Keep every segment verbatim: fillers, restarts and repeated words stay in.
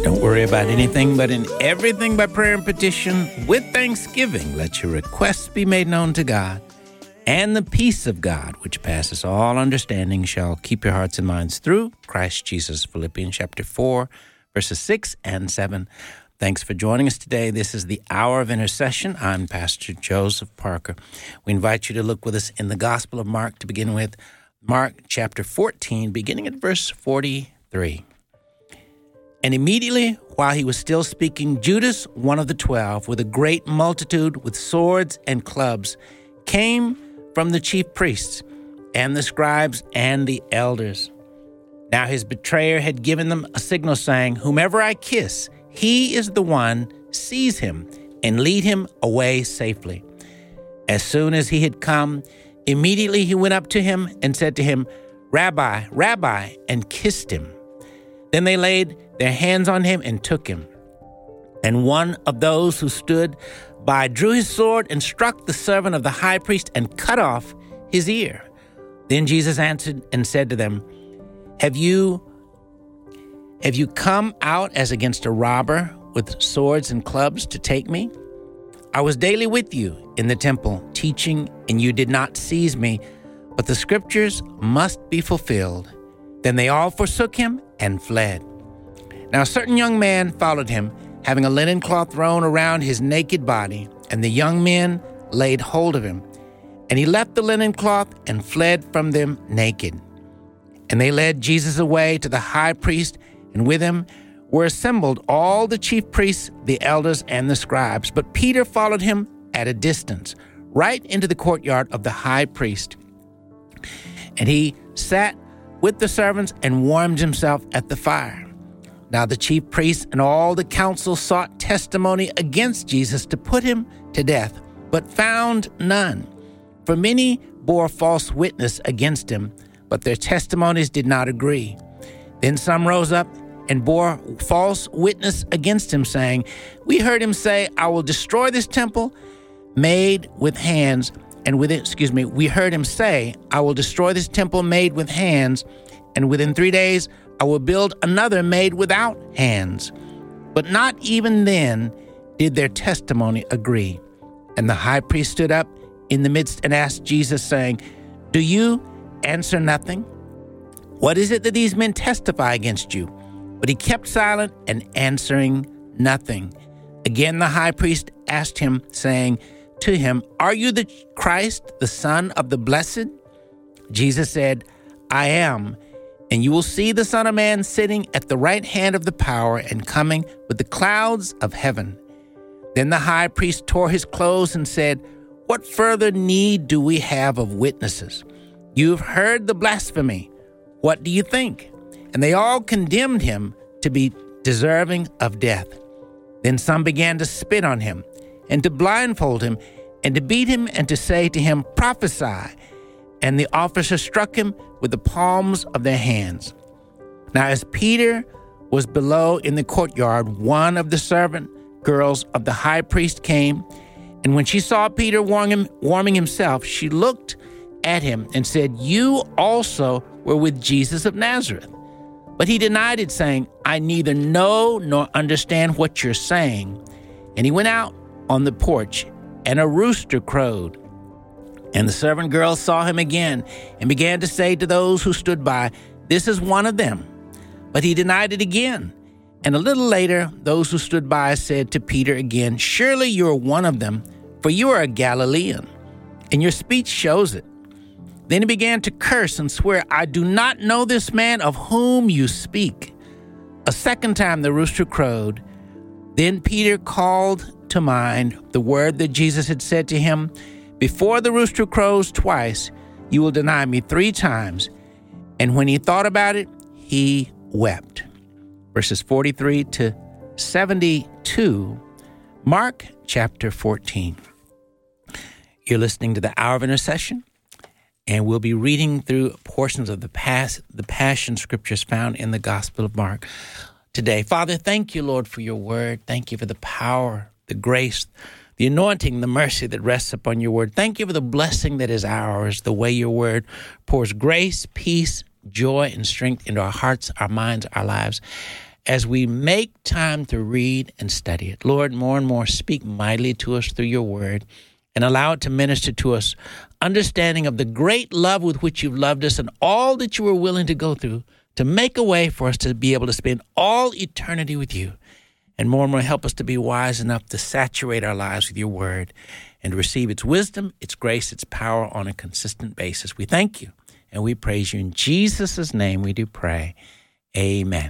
Don't worry about anything, but in everything by prayer and petition, with thanksgiving, let your requests be made known to God. And the peace of God, which passes all understanding, shall keep your hearts and minds through Christ Jesus. Philippians chapter four, verses six and seven. Thanks for joining us today. This is the Hour of Intercession. I'm Pastor Joseph Parker. We invite you to look with us in the Gospel of Mark to begin with. Mark chapter fourteen, beginning at verse forty-three. And immediately, while he was still speaking, Judas, one of the twelve, with a great multitude with swords and clubs, came from the chief priests and the scribes and the elders. Now his betrayer had given them a signal, saying, "Whomever I kiss, he is the one. Seize him and lead him away safely." As soon as he had come, immediately he went up to him and said to him, "Rabbi, Rabbi," and kissed him. Then they laid their hands on him and took him. And one of those who stood by drew his sword and struck the servant of the high priest and cut off his ear. Then Jesus answered and said to them, Have you have you come out as against a robber with swords and clubs to take me? I was daily with you in the temple, teaching, and you did not seize me, but the scriptures must be fulfilled. Then they all forsook him and fled. Now a certain young man followed him, having a linen cloth thrown around his naked body, and the young men laid hold of him. And he left the linen cloth and fled from them naked. And they led Jesus away to the high priest, and with him were assembled all the chief priests, the elders, and the scribes. But Peter followed him at a distance, right into the courtyard of the high priest. And he sat with the servants and warmed himself at the fire. Now the chief priests and all the council sought testimony against Jesus to put him to death, but found none. For many bore false witness against him, but their testimonies did not agree. Then some rose up and bore false witness against him, saying, "We heard him say, I will destroy this temple made with hands, and within, excuse me, we heard him say, I will destroy this temple made with hands, and within three days I will build another made without hands." But not even then did their testimony agree. And the high priest stood up in the midst and asked Jesus, saying, "Do you answer nothing? What is it that these men testify against you?" But he kept silent and answering nothing. Again the high priest asked him, saying to him, "Are you the Christ, the Son of the Blessed?" Jesus said, "I am. And you will see the Son of Man sitting at the right hand of the power and coming with the clouds of heaven." Then the high priest tore his clothes and said, "What further need do we have of witnesses? You've heard the blasphemy. What do you think?" And they all condemned him to be deserving of death. Then some began to spit on him and to blindfold him and to beat him and to say to him, "Prophesy." And the officers struck him with the palms of their hands. Now as Peter was below in the courtyard, one of the servant girls of the high priest came, and when she saw Peter warming, warming himself, she looked at him and said, "You also were with Jesus of Nazareth." But he denied it, saying, "I neither know nor understand what you're saying." And he went out on the porch, and a rooster crowed. And the servant girl saw him again and began to say to those who stood by, "This is one of them." But he denied it again. And a little later, those who stood by said to Peter again, "Surely you are one of them, for you are a Galilean, and your speech shows it." Then he began to curse and swear, "I do not know this man of whom you speak." A second time the rooster crowed. Then Peter called to mind the word that Jesus had said to him, "Before the rooster crows twice, you will deny me three times." And when he thought about it, he wept. Verses forty-three to seventy-two, Mark chapter fourteen. You're listening to the Hour of Intercession, and we'll be reading through portions of the past, the Passion Scriptures found in the Gospel of Mark today. Father, thank you, Lord, for your word. Thank you for the power, the grace, the anointing, the mercy that rests upon your word. Thank you for the blessing that is ours, the way your word pours grace, peace, joy, and strength into our hearts, our minds, our lives. as we make time to read and study it. Lord, more and more speak mightily to us through your word and allow it to minister to us, understanding of the great love with which you've loved us and all that you were willing to go through to make a way for us to be able to spend all eternity with you. And more and more help us to be wise enough to saturate our lives with your word and receive its wisdom, its grace, its power on a consistent basis. We thank you and we praise you. In Jesus' name we do pray. Amen.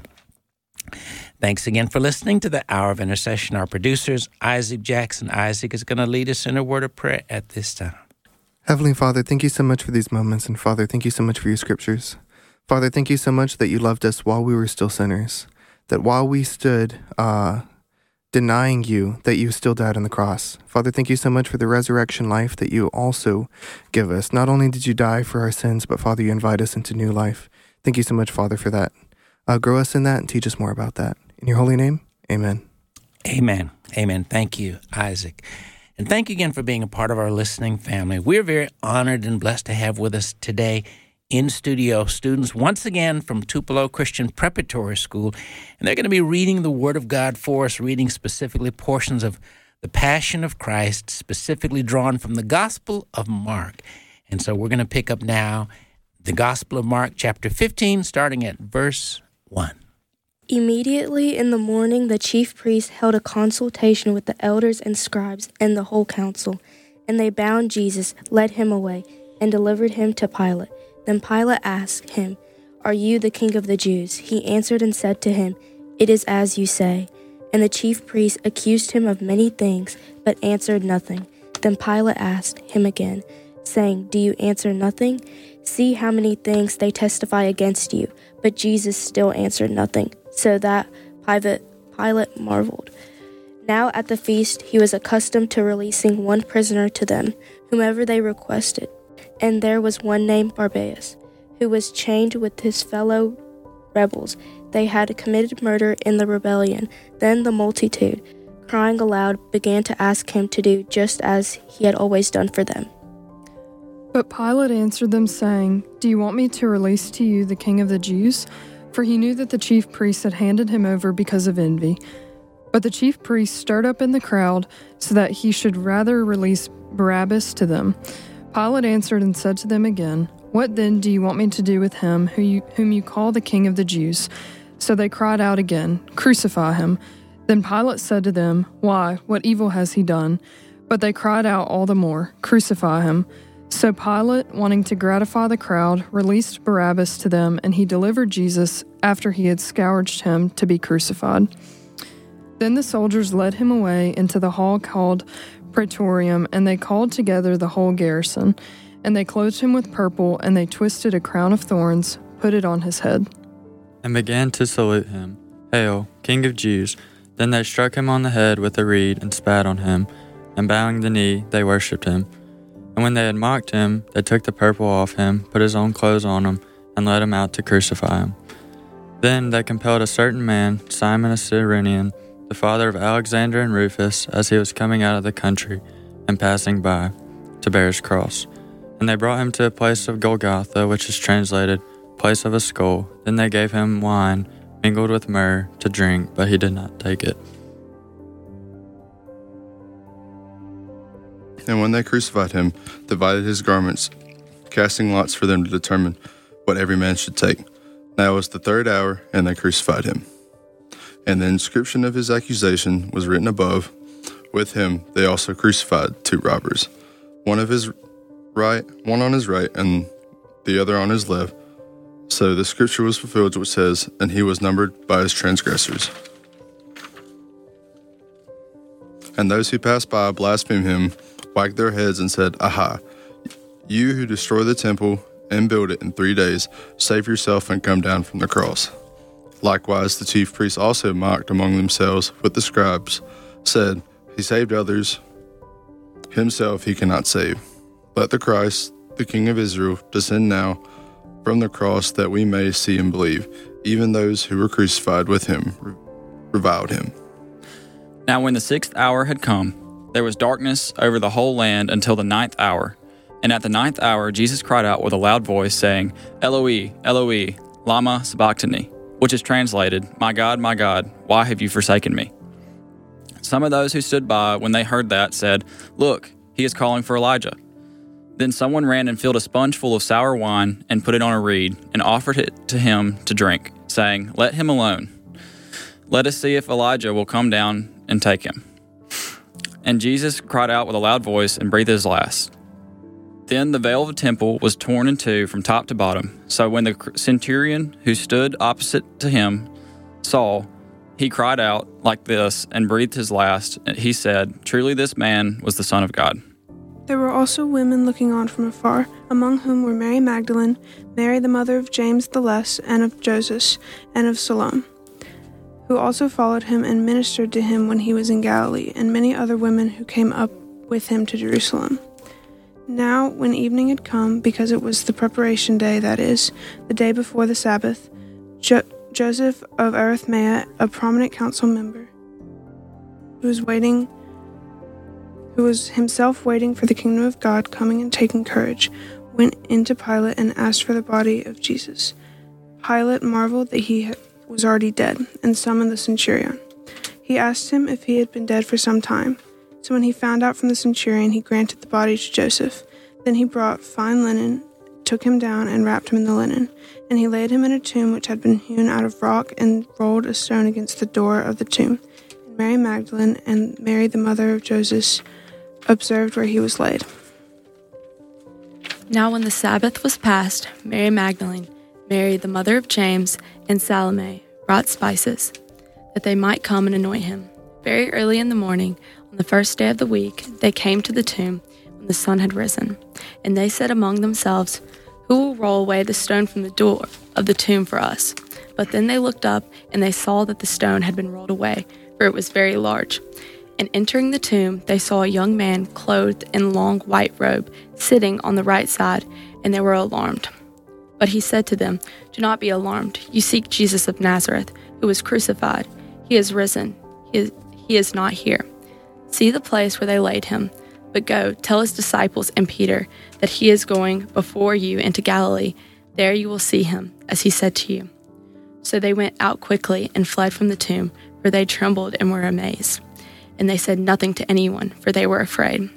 Thanks again for listening to the Hour of Intercession. Our producers, Isaac Jackson. Isaac is going to lead us in a word of prayer at this time. Heavenly Father, thank you so much for these moments. And Father, thank you so much for your scriptures. Father, thank you so much that you loved us while we were still sinners. That while we stood uh, denying you, that you still died on the cross. Father, thank you so much for the resurrection life that you also give us. Not only did you die for our sins, but Father, you invite us into new life. Thank you so much, Father, for that. Uh, grow us in that and teach us more about that. In your holy name, amen. Amen. Amen. Thank you, Isaac. And thank you again for being a part of our listening family. We're very honored and blessed to have with us today in studio students once again from Tupelo Christian Preparatory School, and they're going to be reading the Word of God for us, reading specifically portions of the Passion of Christ, specifically drawn from the Gospel of Mark. And so we're going to pick up now the Gospel of Mark, chapter fifteen, starting at verse one. Immediately in the morning the chief priests held a consultation with the elders and scribes and the whole council, and they bound Jesus, led him away, and delivered him to Pilate. Then Pilate asked him, "Are you the king of the Jews?" He answered and said to him, "It is as you say." And the chief priests accused him of many things, but answered nothing. Then Pilate asked him again, saying, "Do you answer nothing? See how many things they testify against you." But Jesus still answered nothing, so that Pilate, Pilate marveled. Now at the feast he was accustomed to releasing one prisoner to them, whomever they requested. And there was one named Barabbas, who was chained with his fellow rebels. They had committed murder in the rebellion. Then the multitude, crying aloud, began to ask him to do just as he had always done for them. But Pilate answered them, saying, "Do you want me to release to you the king of the Jews?" For he knew that the chief priests had handed him over because of envy. But the chief priests stirred up in the crowd so that he should rather release Barabbas to them. Pilate answered and said to them again, "What then do you want me to do with him who you, whom you call the king of the Jews?" So they cried out again, "Crucify him." Then Pilate said to them, "Why, what evil has he done?" But they cried out all the more, "Crucify him." So Pilate, wanting to gratify the crowd, released Barabbas to them, and he delivered Jesus after he had scourged him to be crucified. Then the soldiers led him away into the hall called Praetorium, and they called together the whole garrison. And they clothed him with purple, and they twisted a crown of thorns, put it on his head, and began to salute him, "Hail, King of Jews!" Then they struck him on the head with a reed and spat on him, and bowing the knee, they worshipped him. And when they had mocked him, they took the purple off him, put his own clothes on him, and led him out to crucify him. Then they compelled a certain man, Simon a Cyrenian, the father of Alexander and Rufus, as he was coming out of the country and passing by, to bear his cross. And they brought him to a place of Golgotha, which is translated, place of a skull. Then they gave him wine mingled with myrrh to drink, but he did not take it. And when they crucified him, divided his garments, casting lots for them to determine what every man should take. Now it was the third hour, and they crucified him. And the inscription of his accusation was written above. With him they also crucified two robbers, one of his right, one on his right, and the other on his left. So the scripture was fulfilled, which says, "And he was numbered by his transgressors." And those who passed by blasphemed him, wagged their heads, and said, "Aha! You who destroy the temple and build it in three days, save yourself and come down from the cross." Likewise, the chief priests also mocked among themselves with the scribes, said, "He saved others, himself he cannot save. Let the Christ, the King of Israel, descend now from the cross, that we may see and believe." Even those who were crucified with him reviled him. Now when the sixth hour had come, there was darkness over the whole land until the ninth hour. And at the ninth hour Jesus cried out with a loud voice, saying, "Eloi, Eloi, lama sabachthani," which is translated, "My God, my God, why have you forsaken me?" Some of those who stood by when they heard that said, "Look, he is calling for Elijah." Then someone ran and filled a sponge full of sour wine and put it on a reed and offered it to him to drink, saying, "Let him alone. Let us see if Elijah will come down and take him." And Jesus cried out with a loud voice and breathed his last. Then the veil of the temple was torn in two from top to bottom. So when the centurion who stood opposite to him saw, he cried out like this and breathed his last. He said, "Truly this man was the Son of God." There were also women looking on from afar, among whom were Mary Magdalene, Mary the mother of James the Less, and of Joseph, and of Salome, who also followed him and ministered to him when he was in Galilee, and many other women who came up with him to Jerusalem. Now, when evening had come, because it was the preparation day, that is, the day before the Sabbath, jo- Joseph of Arimathea, a prominent council member, who was waiting, who was himself waiting for the kingdom of God, coming and taking courage, went into Pilate and asked for the body of Jesus. Pilate marveled that he was already dead, and summoned the centurion. He asked him if he had been dead for some time. So when he found out from the centurion, he granted the body to Joseph. Then he brought fine linen, took him down, and wrapped him in the linen. And he laid him in a tomb which had been hewn out of rock, and rolled a stone against the door of the tomb. And Mary Magdalene and Mary the mother of Joseph observed where he was laid. Now when the Sabbath was past, Mary Magdalene, Mary the mother of James, and Salome brought spices, that they might come and anoint him. Very early in the morning, on the first day of the week, they came to the tomb when the sun had risen. And they said among themselves, "Who will roll away the stone from the door of the tomb for us?" But then they looked up, and they saw that the stone had been rolled away, for it was very large. And entering the tomb, they saw a young man clothed in long white robe, sitting on the right side, and they were alarmed. But he said to them, "Do not be alarmed. You seek Jesus of Nazareth, who was crucified. He is risen. He is, he is not here. See the place where they laid him. But go, tell his disciples and Peter that he is going before you into Galilee. There you will see him, as he said to you." So they went out quickly and fled from the tomb, for they trembled and were amazed. And they said nothing to anyone, for they were afraid.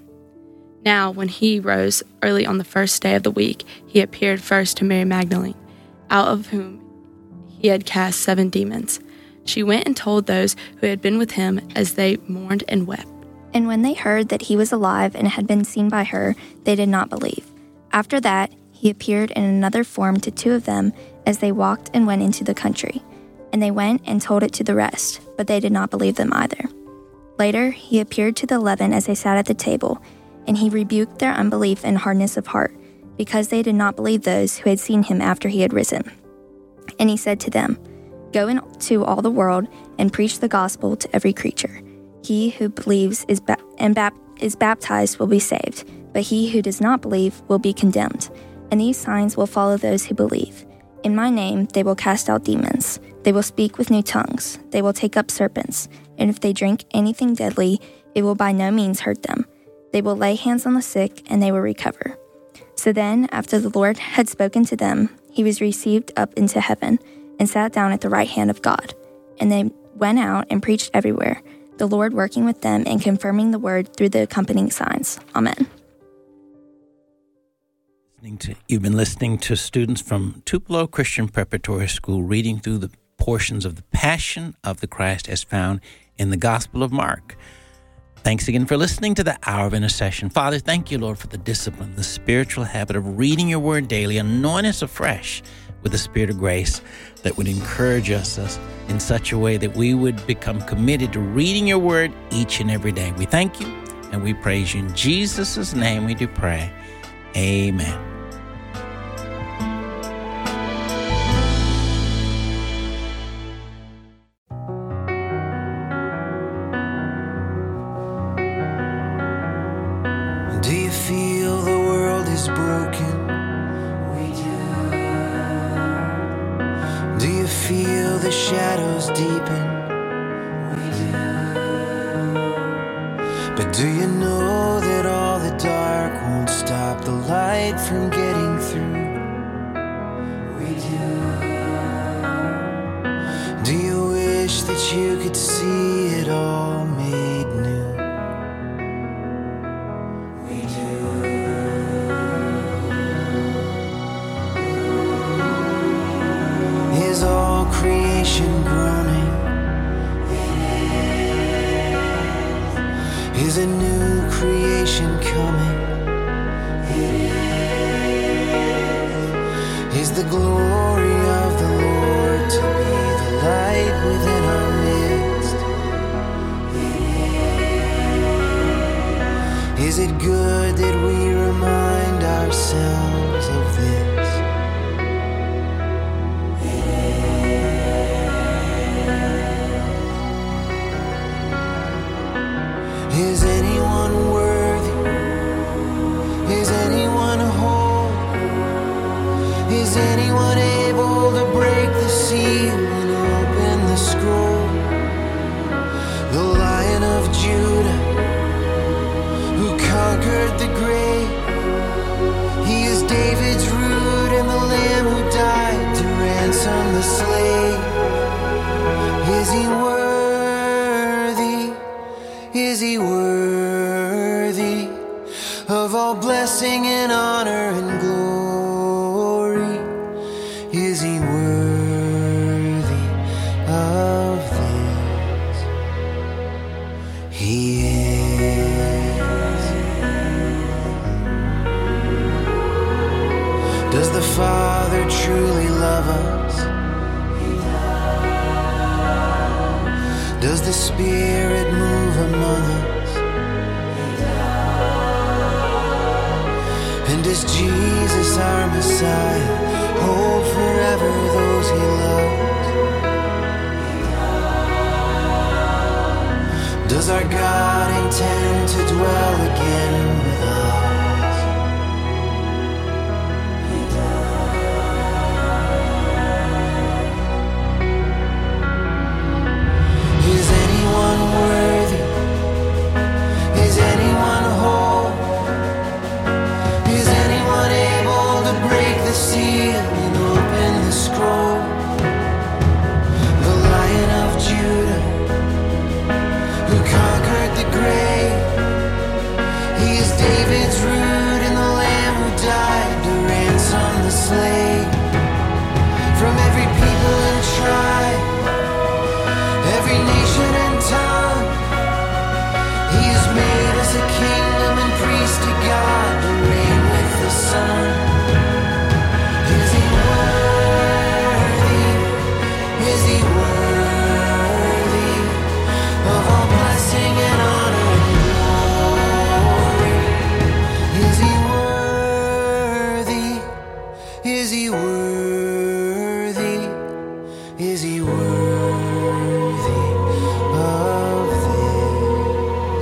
Now, when he rose early on the first day of the week, he appeared first to Mary Magdalene, out of whom he had cast seven demons. She went and told those who had been with him as they mourned and wept. And when they heard that he was alive and had been seen by her, they did not believe. After that, he appeared in another form to two of them as they walked and went into the country. And they went and told it to the rest, but they did not believe them either. Later, he appeared to the eleven as they sat at the table, and he rebuked their unbelief and hardness of heart, because they did not believe those who had seen him after he had risen. And he said to them, "Go into all the world and preach the gospel to every creature. He who believes is ba- and bap- is baptized will be saved, but he who does not believe will be condemned. And these signs will follow those who believe. In my name they will cast out demons. They will speak with new tongues. They will take up serpents. And if they drink anything deadly, it will by no means hurt them. They will lay hands on the sick, and they will recover." So then, after the Lord had spoken to them, he was received up into heaven and sat down at the right hand of God. And they went out and preached everywhere, the Lord working with them and confirming the word through the accompanying signs. Amen. You've been listening to students from Tupelo Christian Preparatory School reading through the portions of the Passion of the Christ as found in the Gospel of Mark. Thanks again for listening to the Hour of Intercession. Father, thank you, Lord, for the discipline, the spiritual habit of reading your word daily. Anoint us afresh with the Spirit of grace that would encourage us in such a way that we would become committed to reading your word each and every day. We thank you and we praise you. In Jesus' name we do pray. Amen. Do you feel the world is broken? We do. Do you feel the shadows deepen? We do. But do you know that all the dark won't stop the light from getting through? We do. wish that you could see it all made new. We do. Is all creation groaning? Is a new creation coming? Is the glory of the Lord to be the light within our midst? Is it good that we remind ourselves of this? Is anyone worthy? Is anyone whole? Is anyone able to break the seal and open the scroll? The Lion of Judah, who conquered the grave, he is David's root and the Lamb who died to ransom the slave. Is he worthy? Is he worthy of all blessing and honor and glory? Is he worthy of this? He is. Does the Father truly love us? Does the Spirit move among us? And does Jesus, our Messiah, hold forever those he loves? Does our God intend to dwell again with us? Is anyone worthy? Is anyone whole? Is anyone able to break the seal and open the scroll? The Lion of Judah, who conquered the grave, he is David's root and the Lamb who died to ransom the slave. From every people and tribe, every nation and tongue, he has made us a kingdom and priest to God to reign with the Son. Is he worthy? Is he worthy of all blessing and honor and glory? Is he worthy? Is he worthy? Is he worthy of this?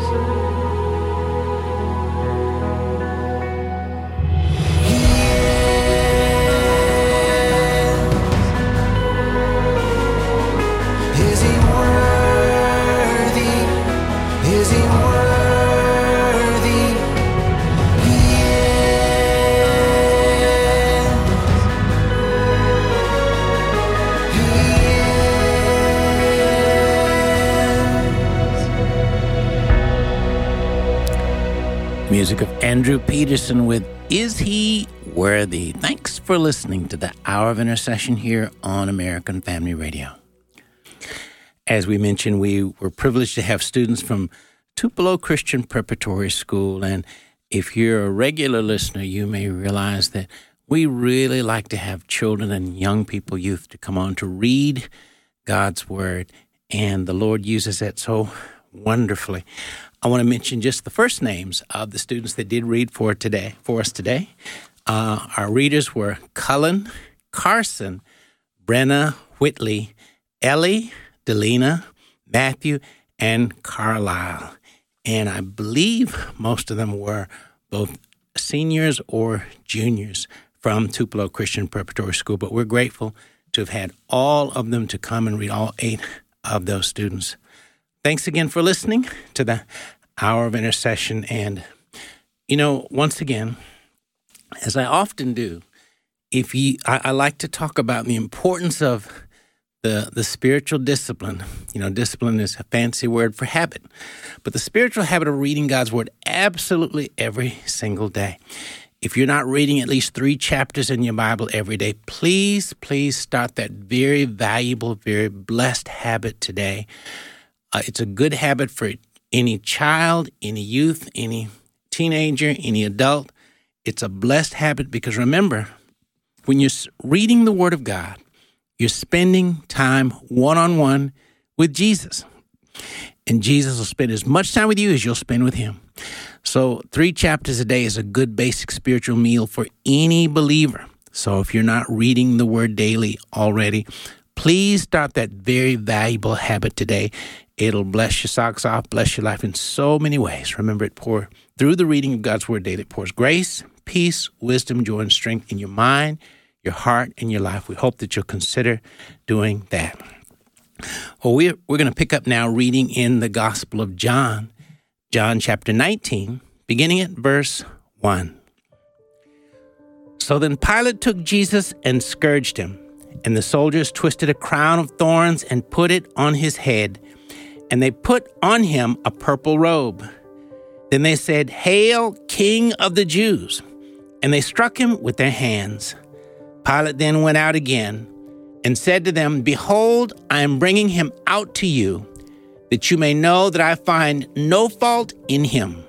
He is. Is he worthy? Is he worthy? He is. He is. Music of Andrew Peterson with Is He Worthy? Thanks for listening to the Hour of Intercession here on American Family Radio. As we mentioned, we were privileged to have students from Tupelo Christian Preparatory School, and if you're a regular listener, you may realize that we really like to have children and young people, youth, to come on to read God's Word, and the Lord uses that so wonderfully. I want to mention just the first names of the students that did read for today, for us today. Uh, our readers were Cullen, Carson, Brenna, Whitley, Ellie, Delina, Matthew, and Carlisle. And I believe most of them were both seniors or juniors from Tupelo Christian Preparatory School, but we're grateful to have had all of them to come and read, all eight of those students. Thanks again for listening to the Hour of Intercession. And, you know, once again, as I often do, if you, I, I like to talk about the importance of the, the spiritual discipline. You know, discipline is a fancy word for habit. But the spiritual habit of reading God's Word absolutely every single day. If you're not reading at least three chapters in your Bible every day, please, please start that very valuable, very blessed habit today. Uh, it's a good habit for any child, any youth, any teenager, any adult. It's a blessed habit because remember, when you're reading the Word of God, you're spending time one-on-one with Jesus. And Jesus will spend as much time with you as you'll spend with him. So three chapters a day is a good basic spiritual meal for any believer. So if you're not reading the Word daily already, please start that very valuable habit today. It'll bless your socks off, bless your life in so many ways. Remember, it pour through the reading of God's Word daily. It pours grace, peace, wisdom, joy, and strength in your mind, your heart, and your life. We hope that you'll consider doing that. Well, we're, we're going to pick up now reading in the Gospel of John, John chapter nineteen, beginning at verse one. So then Pilate took Jesus and scourged him, and the soldiers twisted a crown of thorns and put it on his head, and they put on him a purple robe. Then they said, "Hail, King of the Jews!" And they struck him with their hands. Pilate then went out again and said to them, "Behold, I am bringing him out to you, that you may know that I find no fault in him."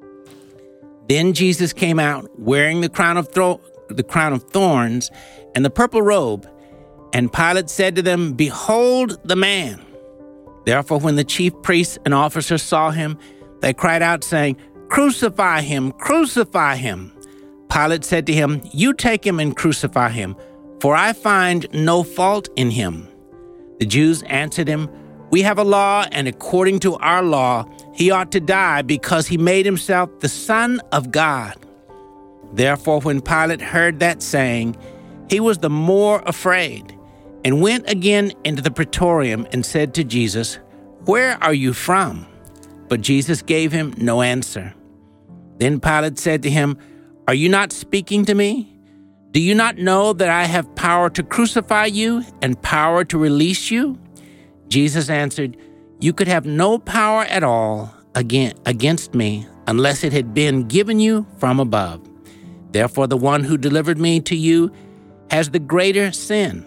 Then Jesus came out, wearing the crown of thro- the crown of thorns and the purple robe, and Pilate said to them, "Behold the man." Therefore, when the chief priests and officers saw him, they cried out, saying, "Crucify him! Crucify him!" Pilate said to him, "You take him and crucify him, for I find no fault in him." The Jews answered him, "We have a law, and according to our law, he ought to die because he made himself the Son of God." Therefore, when Pilate heard that saying, he was the more afraid, and went again into the praetorium and said to Jesus, "Where are you from?" But Jesus gave him no answer. Then Pilate said to him, "Are you not speaking to me? Do you not know that I have power to crucify you and power to release you?" Jesus answered, "You could have no power at all against me unless it had been given you from above. Therefore, the one who delivered me to you has the greater sin."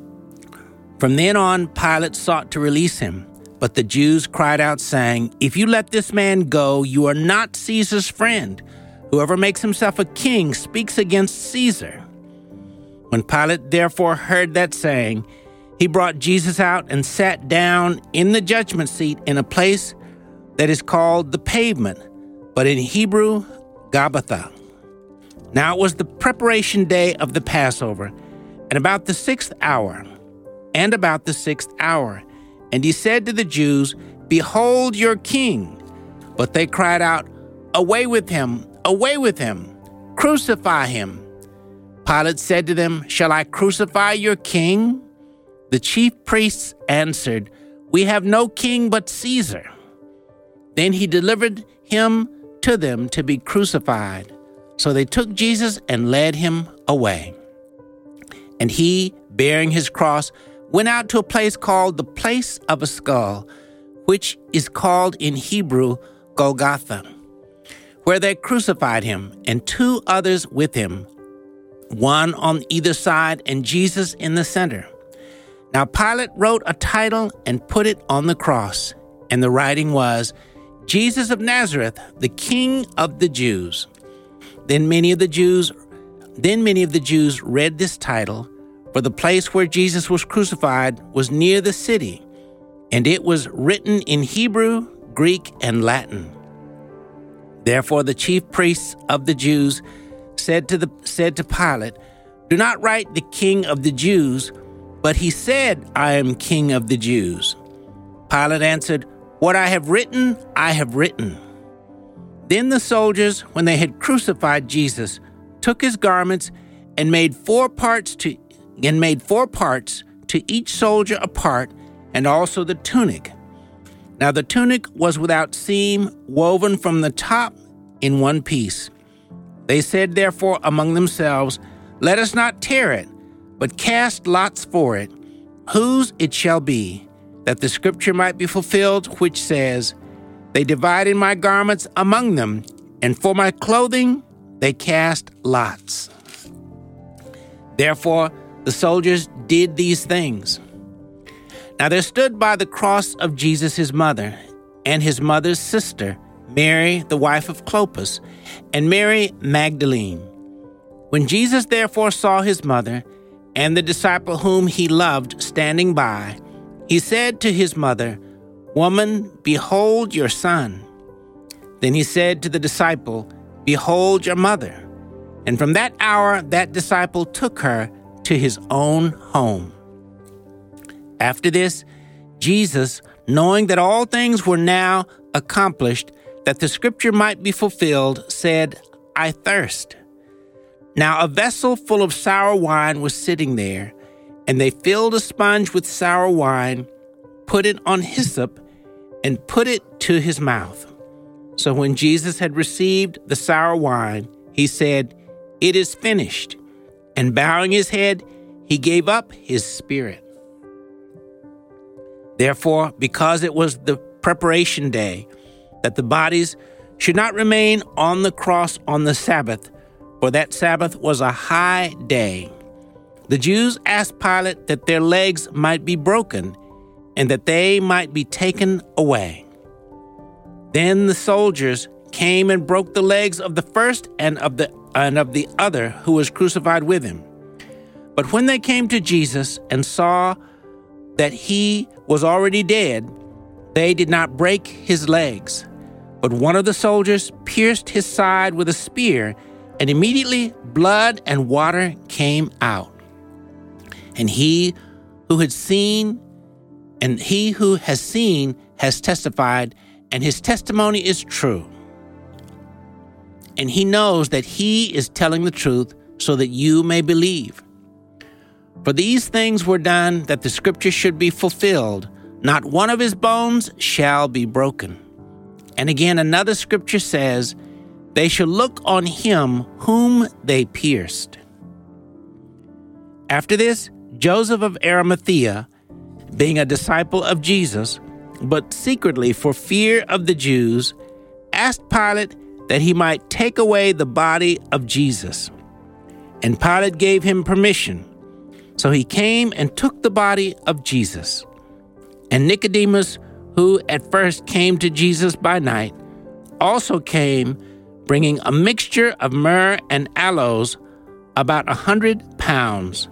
From then on, Pilate sought to release him, but the Jews cried out, saying, "If you let this man go, you are not Caesar's friend. Whoever makes himself a king speaks against Caesar." When Pilate therefore heard that saying, he brought Jesus out and sat down in the judgment seat in a place that is called the Pavement, but in Hebrew, Gabbatha. Now it was the preparation day of the Passover, and about the sixth hour, and about the sixth hour. And he said to the Jews, "Behold your king." But they cried out, "Away with him! Away with him! Crucify him!" Pilate said to them, "Shall I crucify your king?" The chief priests answered, "We have no king but Caesar." Then he delivered him to them to be crucified. So they took Jesus and led him away. And he, bearing his cross, went out to a place called the Place of a Skull, which is called in Hebrew Golgotha, where they crucified him, and two others with him, one on either side and Jesus in the center. Now Pilate wrote a title and put it on the cross, and the writing was, "Jesus of Nazareth, the King of the Jews." Then many of the Jews, then many of the Jews read this title, for the place where Jesus was crucified was near the city, and it was written in Hebrew, Greek, and Latin. Therefore the chief priests of the Jews said to the said to Pilate, "Do not write the King of the Jews," but he said, "I am King of the Jews." Pilate answered, "What I have written, I have written." Then the soldiers, when they had crucified Jesus, took his garments and made four parts to and made four parts to each soldier a part, and also the tunic. Now the tunic was without seam, woven from the top in one piece. They said therefore among themselves, "Let us not tear it, but cast lots for it, whose it shall be, that the scripture might be fulfilled, which says, They divided my garments among them, and for my clothing they cast lots. Therefore the soldiers did these things. Now there stood by the cross of Jesus his mother, and his mother's sister, Mary, the wife of Clopas, and Mary Magdalene. When Jesus therefore saw his mother, and the disciple whom he loved standing by, he said to his mother, Woman, behold your son. Then he said to the disciple, Behold your mother. And from that hour that disciple took her to his own home. After this, Jesus, knowing that all things were now accomplished, that the scripture might be fulfilled, said, I thirst. Now a vessel full of sour wine was sitting there, and they filled a sponge with sour wine, put it on hyssop, and put it to his mouth. So when Jesus had received the sour wine, he said, It is finished. And bowing his head, he gave up his spirit. Therefore, because it was the preparation day, that the bodies should not remain on the cross on the Sabbath, for that Sabbath was a high day, the Jews asked Pilate that their legs might be broken and that they might be taken away. Then the soldiers came and broke the legs of the first and of the and of the other who was crucified with him. But when they came to Jesus and saw that he was already dead, they did not break his legs. But one of the soldiers pierced his side with a spear, and immediately blood and water came out. And he who had seen, and he who has seen has testified, and his testimony is true. And he knows that he is telling the truth, so that you may believe. For these things were done that the scripture should be fulfilled. Not one of his bones shall be broken. And again, another scripture says, they shall look on him whom they pierced. After this, Joseph of Arimathea, being a disciple of Jesus, but secretly for fear of the Jews, asked Pilate that he might take away the body of Jesus. And Pilate gave him permission. So he came and took the body of Jesus. And Nicodemus, who at first came to Jesus by night, also came, bringing a mixture of myrrh and aloes, about a hundred pounds.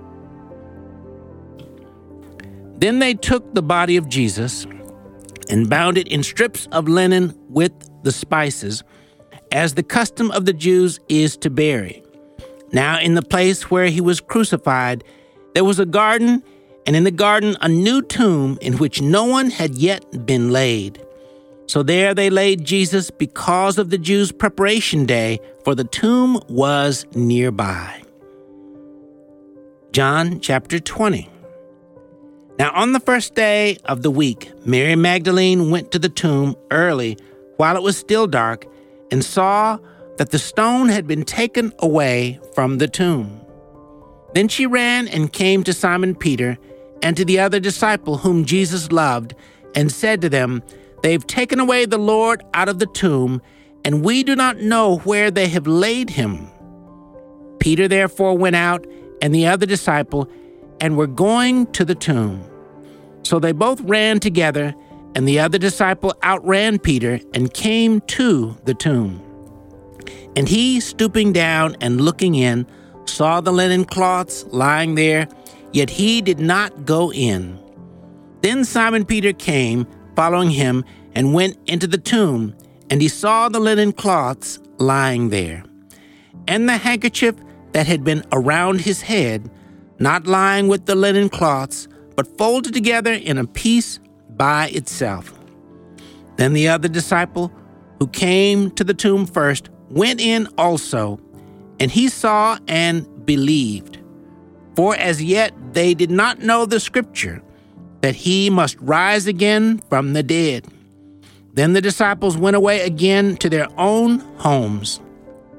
Then they took the body of Jesus and bound it in strips of linen with the spices, as the custom of the Jews is to bury. Now in the place where he was crucified, there was a garden, and in the garden a new tomb in which no one had yet been laid. So there they laid Jesus because of the Jews' preparation day, for the tomb was nearby. John chapter twenty. Now on the first day of the week, Mary Magdalene went to the tomb early while it was still dark and saw that the stone had been taken away from the tomb. Then she ran and came to Simon Peter and to the other disciple whom Jesus loved, and said to them, They've taken away the Lord out of the tomb, and we do not know where they have laid him. Peter therefore went out, and the other disciple, and were going to the tomb. So they both ran together, and the other disciple outran Peter and came to the tomb. And he, stooping down and looking in, saw the linen cloths lying there, yet he did not go in. Then Simon Peter came, following him, and went into the tomb, and he saw the linen cloths lying there, and the handkerchief that had been around his head, not lying with the linen cloths, but folded together in a piece by itself. Then the other disciple, who came to the tomb first, went in also, and he saw and believed. For as yet they did not know the scripture, that he must rise again from the dead. Then the disciples went away again to their own homes.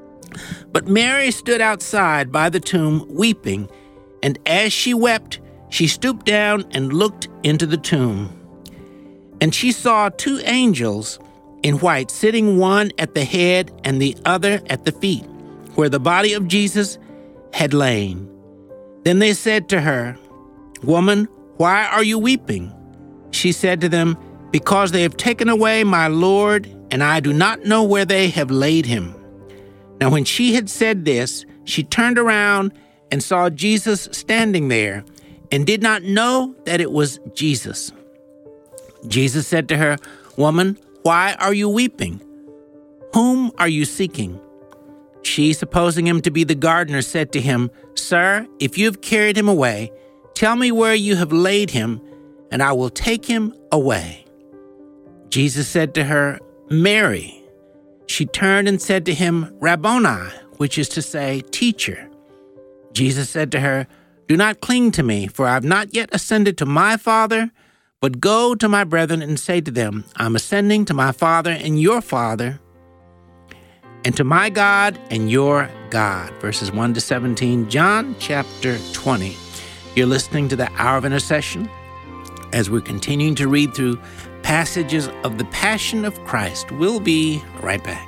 But Mary stood outside by the tomb weeping, and as she wept, she stooped down and looked into the tomb. And she saw two angels in white, sitting one at the head and the other at the feet, where the body of Jesus had lain. Then they said to her, "Woman, why are you weeping?" She said to them, "Because they have taken away my Lord, and I do not know where they have laid him." Now when she had said this, she turned around and saw Jesus standing there, and did not know that it was Jesus. Jesus said to her, "Woman, why are you weeping? Whom are you seeking?" She, supposing him to be the gardener, said to him, "Sir, if you have carried him away, tell me where you have laid him, and I will take him away." Jesus said to her, "Mary." She turned and said to him, "Rabboni," which is to say, Teacher. Jesus said to her, "Do not cling to me, for I have not yet ascended to my Father, but go to my brethren and say to them, I'm ascending to my Father and your Father, and to my God and your God." Verses one to seventeen, John chapter twenty. You're listening to the Hour of Intercession as we're continuing to read through passages of the Passion of Christ. We'll be right back.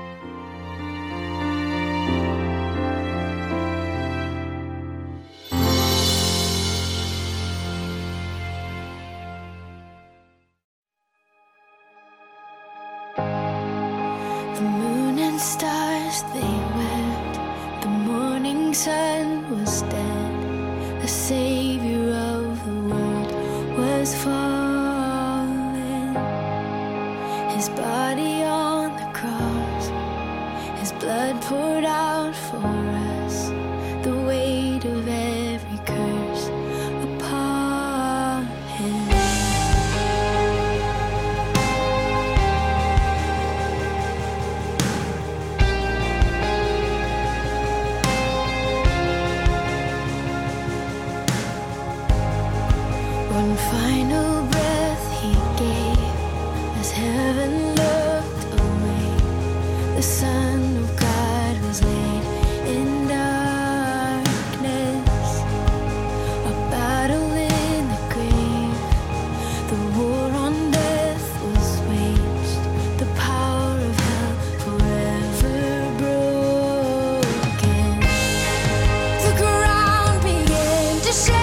The moon and stars, they wept. The morning sun was dead. The Savior of the world was fallen. His body on the cross, his blood poured out for us. The weight of every curse upon him. One final breath he gave as heaven looked away. The Son of God was laid in darkness. A battle in the grave. The war on death was waged. The power of hell forever broken. The ground began to shake.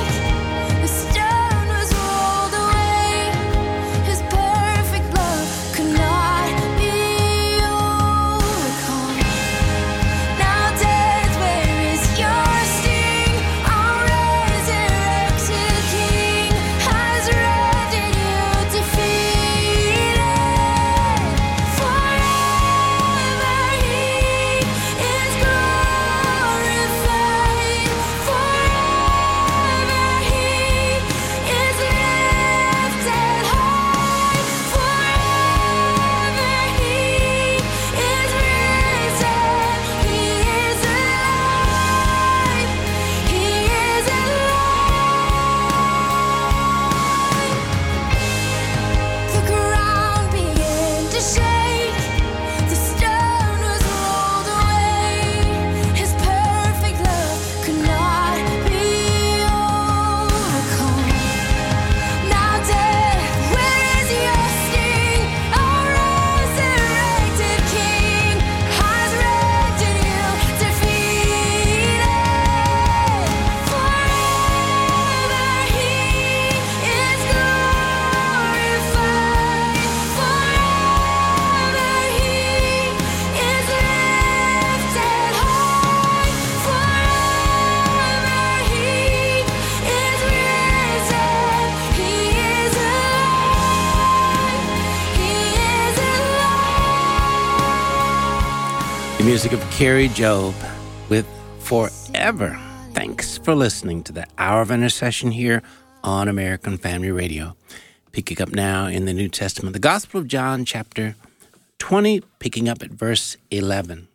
Music of Carrie Job with Forever. Thanks for listening to the Hour of Intercession here on American Family Radio. Picking up now in the New Testament, the Gospel of John, chapter twenty, picking up at verse eleven.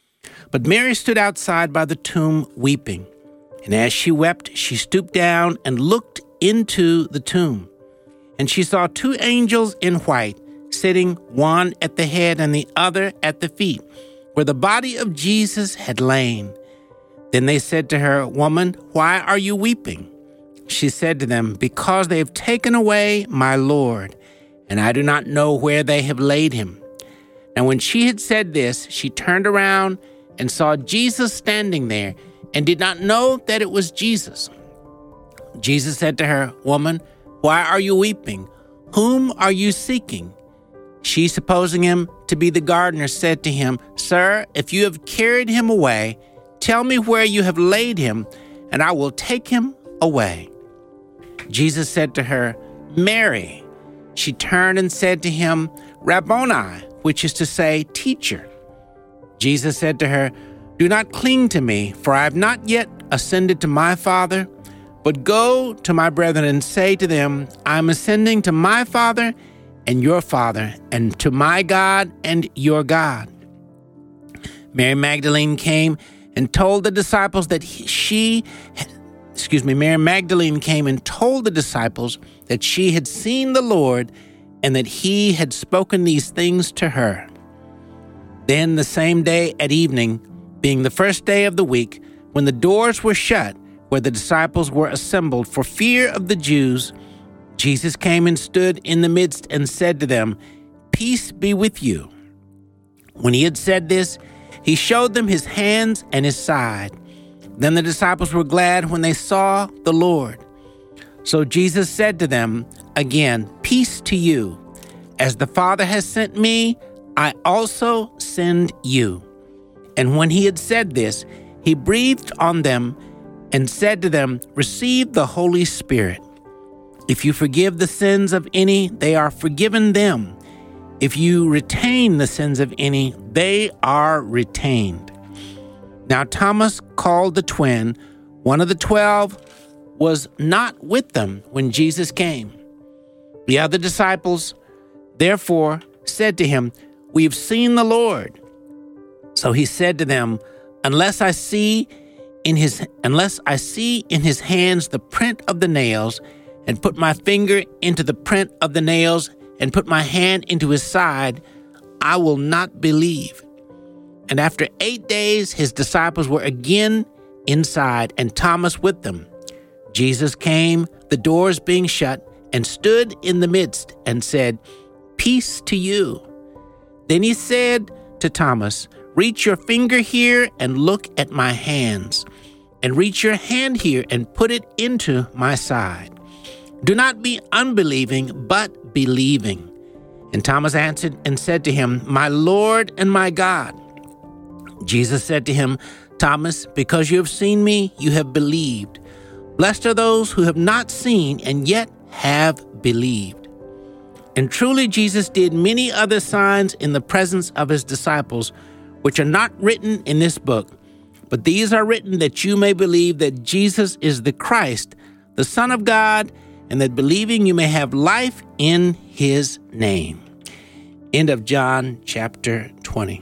But Mary stood outside by the tomb weeping, and as she wept, she stooped down and looked into the tomb. And she saw two angels in white, sitting one at the head and the other at the feet, where the body of Jesus had lain. Then they said to her, "Woman, why are you weeping?" she said to them, "Because they have taken away my Lord, and I do not know where they have laid him." Now when she had said this, she turned around and saw Jesus standing there, and did not know that it was Jesus. Jesus said to her, "Woman, why are you weeping? Whom are you seeking?" She, supposing him to be the gardener, said to him, "Sir, if you have carried him away, tell me where you have laid him, and I will take him away." Jesus said to her, "Mary." She turned and said to him, "Rabboni," which is to say, Teacher. Jesus said to her, "Do not cling to me, for I have not yet ascended to my Father, but go to my brethren and say to them, I am ascending to my Father and your Father, and to my God and your God." Mary Magdalene came and told the disciples that he, she, excuse me, Mary Magdalene came and told the disciples that she had seen the Lord and that he had spoken these things to her. Then the same day at evening, being the first day of the week, when the doors were shut where the disciples were assembled for fear of the Jews, Jesus came and stood in the midst and said to them, "Peace be with you." When he had said this, he showed them his hands and his side. Then the disciples were glad when they saw the Lord. So Jesus said to them again, "Peace to you. As the Father has sent me, I also send you." And when he had said this, he breathed on them and said to them, "Receive the Holy Spirit. If you forgive the sins of any, they are forgiven them. If you retain the sins of any, they are retained." Now Thomas, called the twin, one of the twelve, was not with them when Jesus came. The other disciples, therefore, said to him, "We have seen the Lord." So he said to them, Unless I see in his unless I see in his hands the print of the nails, and put my finger into the print of the nails, and put my hand into his side, I will not believe. And after eight days, his disciples were again inside, and Thomas with them. Jesus came, the doors being shut, and stood in the midst, and said, "Peace to you." Then he said to Thomas, "Reach your finger here and look at my hands, and reach your hand here and put it into my side. Do not be unbelieving, but believing." And Thomas answered and said to him, "My Lord and my God." Jesus said to him, "Thomas, because you have seen me, you have believed. Blessed are those who have not seen and yet have believed." And truly Jesus did many other signs in the presence of his disciples, which are not written in this book. But these are written that you may believe that Jesus is the Christ, the Son of God, and that believing you may have life in his name. End of John chapter twenty.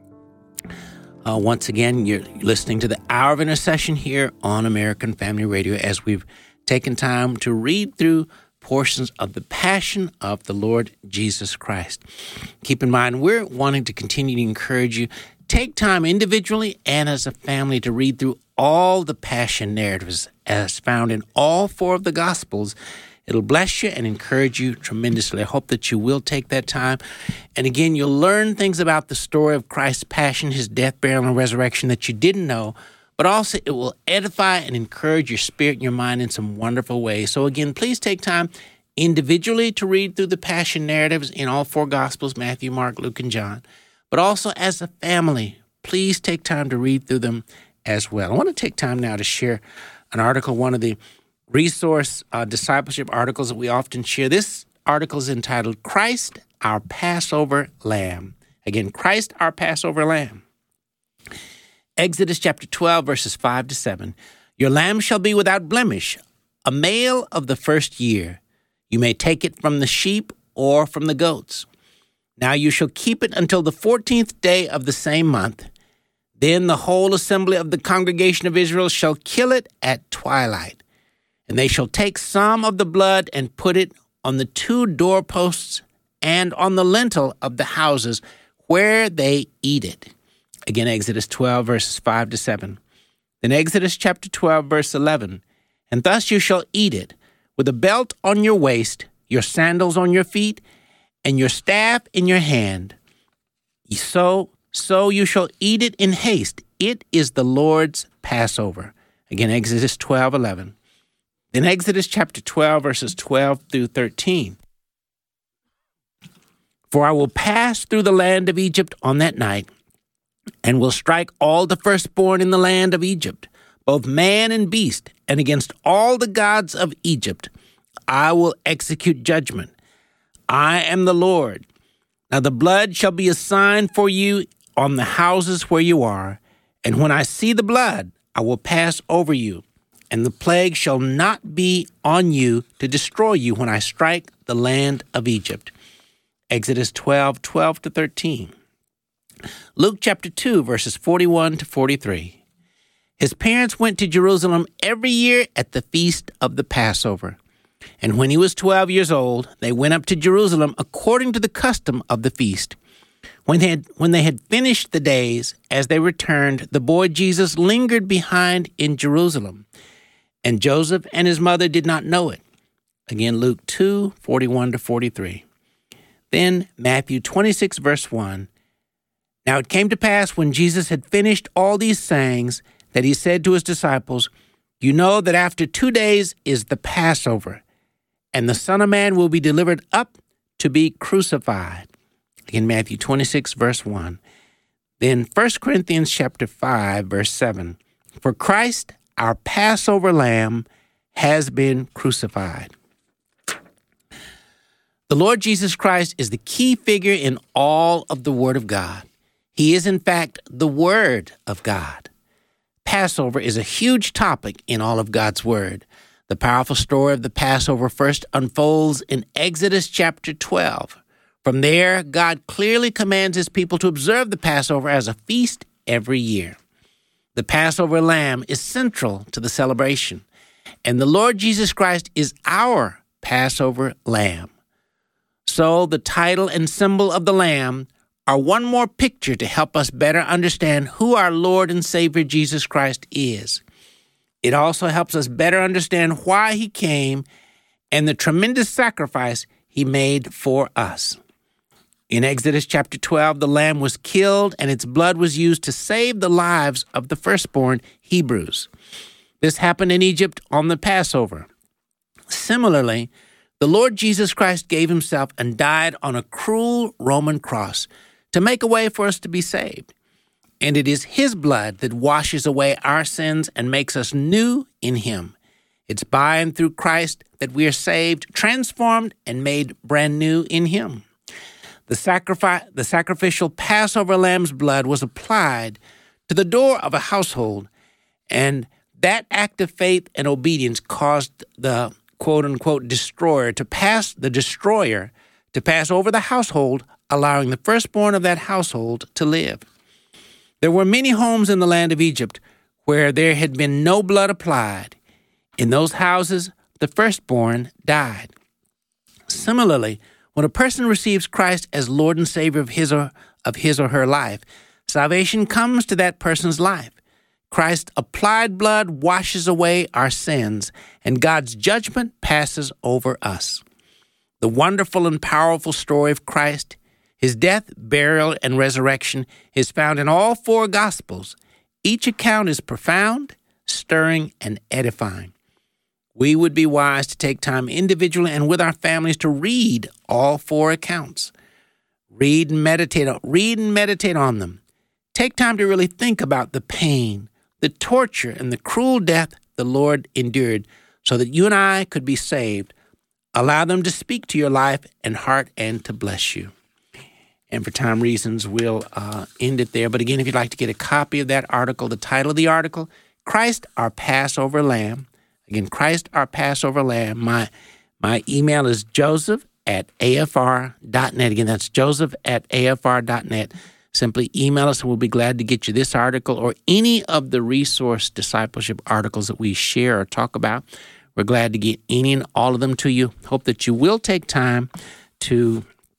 Uh, once again, you're listening to the Hour of Intercession here on American Family Radio as we've taken time to read through portions of the Passion of the Lord Jesus Christ. Keep in mind, we're wanting to continue to encourage you. Take time individually and as a family to read through all the Passion narratives as found in all four of the Gospels. It'll bless you and encourage you tremendously. I hope that you will take that time. And again, you'll learn things about the story of Christ's passion, his death, burial, and resurrection that you didn't know, but also it will edify and encourage your spirit and your mind in some wonderful ways. So again, please take time individually to read through the Passion narratives in all four Gospels, Matthew, Mark, Luke, and John. But also as a family, please take time to read through them as well. I want to take time now to share an article, one of the resource uh, discipleship articles that we often share. This article is entitled, Christ, Our Passover Lamb. Again, Christ, Our Passover Lamb. Exodus chapter twelve, verses five to seven. Your lamb shall be without blemish, a male of the first year. You may take it from the sheep or from the goats. Now you shall keep it until the fourteenth day of the same month. Then the whole assembly of the congregation of Israel shall kill it at twilight. And they shall take some of the blood and put it on the two doorposts and on the lintel of the houses where they eat it. Again, Exodus twelve, verses five to seven. Then Exodus chapter twelve, verse eleven. and thus you shall eat it, with a belt on your waist, your sandals on your feet, and your staff in your hand. So, so you shall eat it in haste. It is the Lord's Passover. Again, Exodus twelve eleven. Then Exodus chapter twelve, verses twelve through thirteen. For I will pass through the land of Egypt on that night, and will strike all the firstborn in the land of Egypt, both man and beast, and against all the gods of Egypt I will execute judgment. I am the Lord. Now the blood shall be a sign for you on the houses where you are, and when I see the blood, I will pass over you, and the plague shall not be on you to destroy you when I strike the land of Egypt. Exodus twelve, twelve to thirteen. Luke chapter two, verses forty-one to forty-three. His parents went to Jerusalem every year at the feast of the Passover. And when he was twelve years old, they went up to Jerusalem according to the custom of the feast. When they had, when they had finished the days, as they returned, the boy Jesus lingered behind in Jerusalem, and Joseph and his mother did not know it. Again, Luke two, forty-one to forty-three. Then Matthew twenty-six, verse one. Now it came to pass when Jesus had finished all these sayings that he said to his disciples, "You know that after two days is the Passover, and the Son of Man will be delivered up to be crucified." Again, Matthew twenty-six, verse one. Then First Corinthians chapter five, verse seven. For Christ, our Passover lamb, has been crucified. The Lord Jesus Christ is the key figure in all of the Word of God. He is, in fact, the Word of God. Passover is a huge topic in all of God's Word. The powerful story of the Passover first unfolds in Exodus chapter twelve. From there, God clearly commands his people to observe the Passover as a feast every year. The Passover lamb is central to the celebration, and the Lord Jesus Christ is our Passover lamb. So the title and symbol of the lamb are one more picture to help us better understand who our Lord and Savior Jesus Christ is. It also helps us better understand why he came and the tremendous sacrifice he made for us. In Exodus chapter twelve, the lamb was killed and its blood was used to save the lives of the firstborn Hebrews. This happened in Egypt on the Passover. Similarly, the Lord Jesus Christ gave himself and died on a cruel Roman cross to make a way for us to be saved. And it is his blood that washes away our sins and makes us new in him. It's by and through Christ that we are saved, transformed, and made brand new in him. The, sacrifice, the sacrificial Passover lamb's blood was applied to the door of a household, and that act of faith and obedience caused the quote-unquote destroyer to pass the destroyer to pass over the household, allowing the firstborn of that household to live. There were many homes in the land of Egypt where there had been no blood applied. In those houses, the firstborn died. Similarly, when a person receives Christ as Lord and Savior of his or of his or her life, salvation comes to that person's life. Christ's applied blood washes away our sins, and God's judgment passes over us. The wonderful and powerful story of Christ, his death, burial, and resurrection, is found in all four Gospels. Each account is profound, stirring, and edifying. We would be wise to take time individually and with our families to read all four accounts. Read and meditate, read and meditate on them. Take time to really think about the pain, the torture, and the cruel death the Lord endured so that you and I could be saved. Allow them to speak to your life and heart and to bless you. And for time reasons, we'll uh, end it there. But again, if you'd like to get a copy of that article, the title of the article, Christ, Our Passover Lamb. Again, Christ, Our Passover Lamb. My, my email is joseph at a f r dot net. Again, that's joseph at a f r dot net. Simply email us and we'll be glad to get you this article or any of the resource discipleship articles that we share or talk about. We're glad to get any and all of them to you. Hope that you will take time to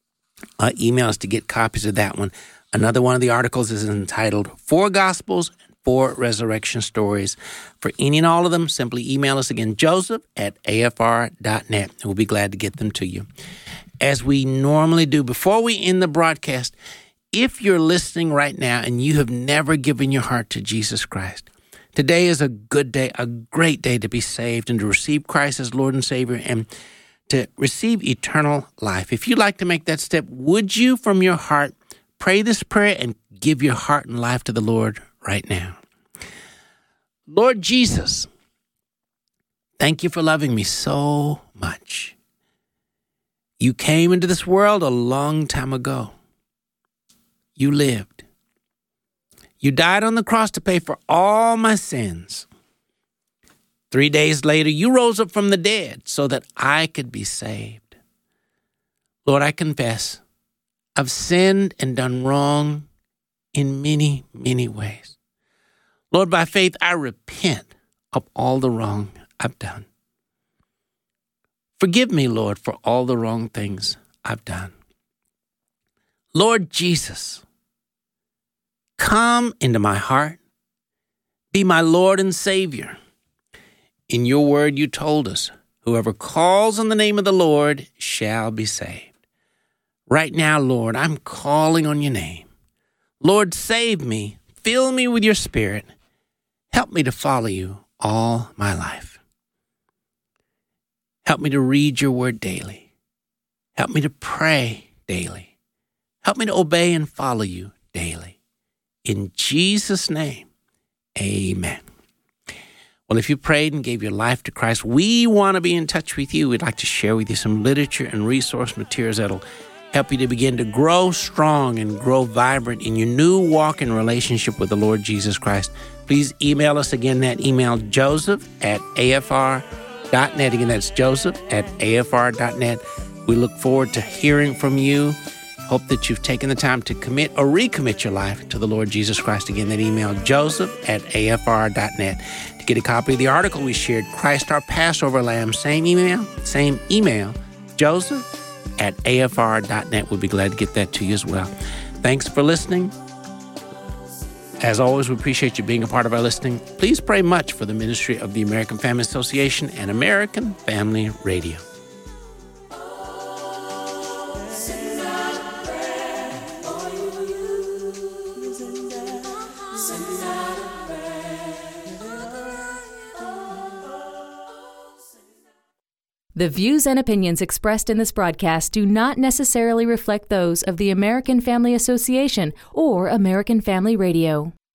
uh, email us to get copies of that one. Another one of the articles is entitled Four Gospels, for Resurrection Stories. For any and all of them, simply email us again, joseph at a f r dot net. We'll be glad to get them to you. As we normally do, before we end the broadcast, if you're listening right now and you have never given your heart to Jesus Christ, today is a good day, a great day to be saved and to receive Christ as Lord and Savior and to receive eternal life. If you'd like to make that step, would you from your heart pray this prayer and give your heart and life to the Lord right now? Lord Jesus, thank you for loving me so much. You came into this world a long time ago. You lived. You died on the cross to pay for all my sins. Three days later, you rose up from the dead so that I could be saved. Lord, I confess I've sinned and done wrong in many, many ways. Lord, by faith, I repent of all the wrong I've done. Forgive me, Lord, for all the wrong things I've done. Lord Jesus, come into my heart. Be my Lord and Savior. In your word, you told us, whoever calls on the name of the Lord shall be saved. Right now, Lord, I'm calling on your name. Lord, save me. Fill me with your Spirit. Help me to follow you all my life. Help me to read your word daily. Help me to pray daily. Help me to obey and follow you daily. In Jesus' name, amen. Well, if you prayed and gave your life to Christ, we want to be in touch with you. We'd like to share with you some literature and resource materials that'll help you to begin to grow strong and grow vibrant in your new walk and relationship with the Lord Jesus Christ. Please email us again, that email, joseph at a f r dot net. Again, that's joseph at a f r dot net. We look forward to hearing from you. Hope that you've taken the time to commit or recommit your life to the Lord Jesus Christ. Again, that email, joseph at a f r dot net. To get a copy of the article we shared, Christ Our Passover Lamb, same email, same email, joseph at a f r dot net. We'll be glad to get that to you as well. Thanks for listening. As always, we appreciate you being a part of our listening. Please pray much for the ministry of the American Family Association and American Family Radio. The views and opinions expressed in this broadcast do not necessarily reflect those of the American Family Association or American Family Radio.